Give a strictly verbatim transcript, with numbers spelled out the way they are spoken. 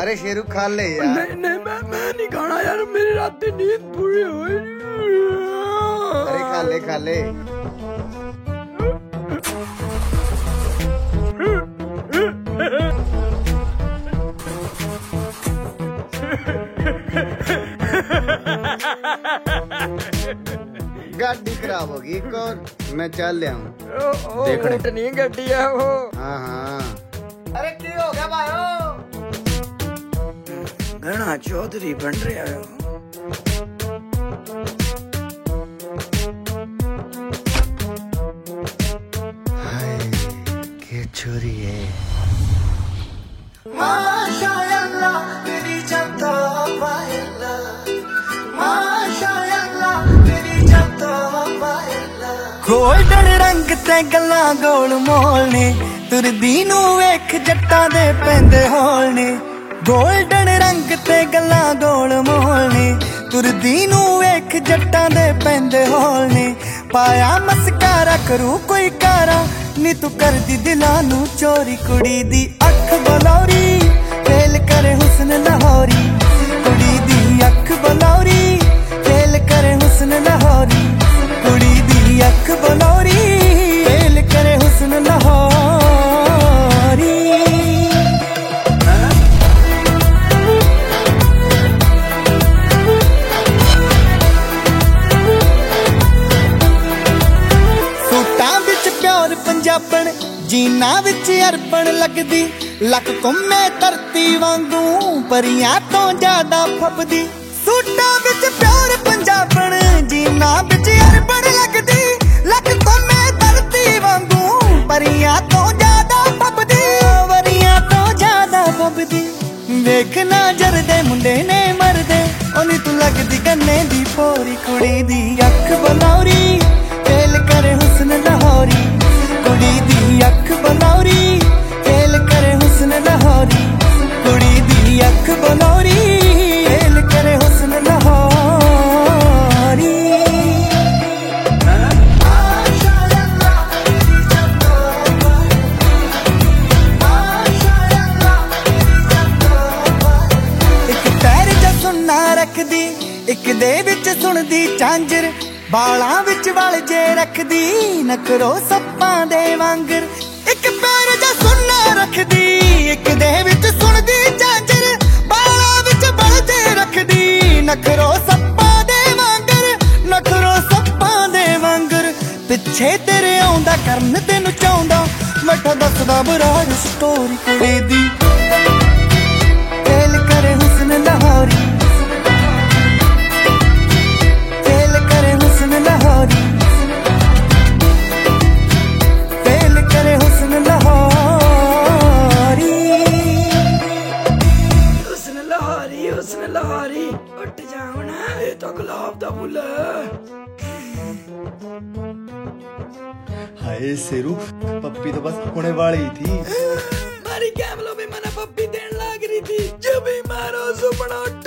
अरे शेरू खा ले यार। नहीं नहीं मैं मैं नहीं खाना यार, मेरी रात की नींद पूरी हुई। अरे खा ले खा ले। गाड़ी खराब होगी कौन, मैं चल ले आऊं। देखने नहीं गड्डी है वो। हाँ हाँ। अरे क्या हो गया भाई? घना चौधरी बन रहा है। हाय क्या चोरी है। माशाअल्लाह मेरी जब पायला, माशाअल्लाह मेरी जब पायला। गोल्डन रंग ते गल्लां गोल मोल ने, तुरदी नू वेख जट्टां दे पैंदे होल ने। गोल्डन रंग ते गल्लां गोल मोल ने, तुरदी नू वेख जट्टां दे पैंदे होल ने। पाया मस्कारा करू कोई कारा नी, तू कर दी दिलां नू चोरी। कुड़ी दी अख बलौरी फेल करे हुस्न लाहौरी, कुड़ी दी अख बलौरी फेल करे हुस्न लाहौरी, कुड़ी दी अख बलौरी फेल करे हुस्न लाहौरी। सूटां विच प्योर पंजाबण, जीना विच अरबन लगदी। लक घुमे धरती वांगू परियां तो ज्यादा फबदी। सूटां विच प्योर पंजाबण, जीना विच अरबन लगदी। लक घुमे धरती वांगू परियां तो ज्यादा फबदी, परियां तो ज्यादा फबदी। देखना जरदे मुंडे ने मरदे, ओनी तू लगदी गन्ने दी पोरी। कुड़ी दी अख बलौरी फेल करे हुस्न लाहौरी, कुड़ी दी अख बलौरी फेल करे हुस्न लाहौरी, कुड़ी दी अख बलौरी फेल करे हुस्न लाहौरी। एक पैर च सुन्ना रखदी, एक दे विच सुनदी झांजर। बालां विच वल जे रखदी, नखरो सप्पां दे वांगर। एक पैर च सुन्ना रखदी, एक दे विच सुनदी झांजर। बालां विच वल जे रखदी, नखरो सप्पां दे वांगर, नखरो सप्पां दे वांगर। पिछे तेरे आउंदा करन तेनू चाहुंदा, मैठा दसदा बराड़ स्टोरी। कुड़ी दी फेल करे हुस्न लाहौरी, फेल करे हुस्न लाहौरी, फेल करे हुस्न लाहौरी। हुस्न लाहौरी हुस्न लाहौरी उठ जाओ ना, ये तो गुलाब दा फुल है। हाय शेरू, पप्पी तो बस होने वाली थी। मारी कैमलों में मना पप्पी देने लग रही थी, जब भी मारो सुपना